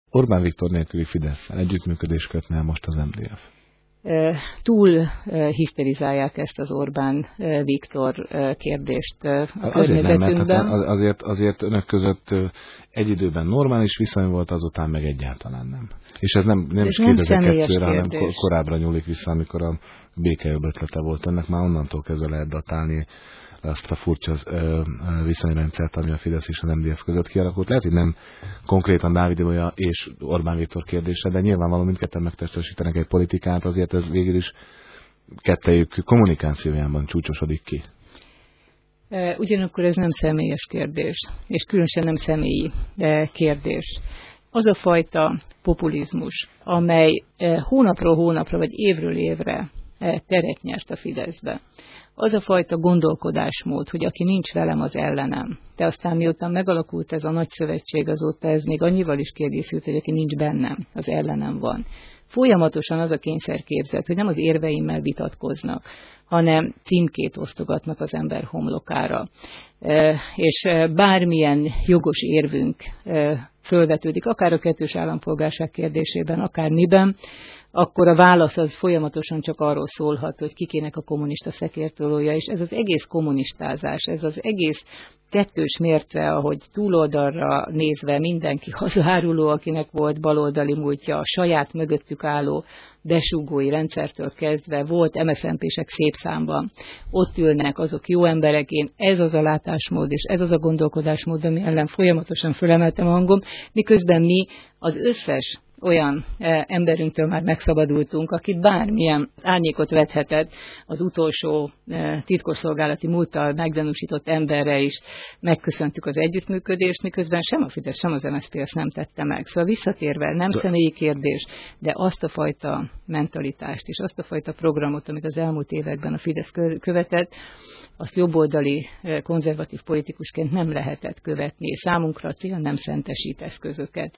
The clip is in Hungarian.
Orbán Viktor nélküli Fidesszel együttműködés kötne el most az MDF? Túl hiszterizálják ezt az Orbán Viktor kérdést a környezetünkben. Nem, mert azért önök között egy időben normális viszony volt, azután meg egyáltalán nem. És ez nem is 2002-re, hanem korábbra nyúlik vissza, amikor a békejobb ötlete volt önnek, már onnantól kezdve lehet datálni azt a furcsa viszonyrendszert, ami a Fidesz és az MDF között kialakult. Lehet, hogy nem konkrétan Dávid Ibolya és Orbán Viktor kérdése, de nyilvánvalóan mindketten megtestesítenek egy politikát, azért ez végül is kettejük kommunikációjában csúcsosodik ki. Ugyanakkor ez nem személyes kérdés, és különösen nem személyi kérdés. Az a fajta populizmus, amely hónapról hónapra, vagy évről évre teret nyert a Fideszbe, az a fajta gondolkodásmód, hogy aki nincs velem, az ellenem. De aztán miután megalakult ez a nagy szövetség, azóta ez még annyival is kiegészült, hogy aki nincs bennem, az ellenem van. Folyamatosan az a kényszerképzet, hogy nem az érveimmel vitatkoznak, hanem címkét osztogatnak az ember homlokára. És bármilyen jogos érvünk fölvetődik, akár a kettős állampolgárság kérdésében, akár miben, akkor a válasz az folyamatosan csak arról szólhat, hogy kikének a kommunista szekértolója, és ez az egész kommunistázás, ez az egész kettős mérce, ahogy túloldalra nézve mindenki hazáruló, akinek volt baloldali múltja, a saját mögöttük álló besúgói rendszertől kezdve volt MSZNP-sek szép számban. Ott ülnek azok jó emberek, ez az a látásmód, és ez az a gondolkodásmód, ami ellen folyamatosan fölemeltem a hangom, miközben mi az összes olyan emberünktől már megszabadultunk, akit bármilyen árnyékot vethetett az utolsó titkosszolgálati múlttal meggyanúsított emberre is megköszöntük az együttműködést, miközben sem a Fidesz, sem az MSZP ezt nem tette meg. Szóval visszatérve, nem személyi kérdés, de azt a fajta mentalitást és azt a fajta programot, amit az elmúlt években a Fidesz követett, azt jobboldali konzervatív politikusként nem lehetett követni. Számunkra a cél nem szentesít eszközöket.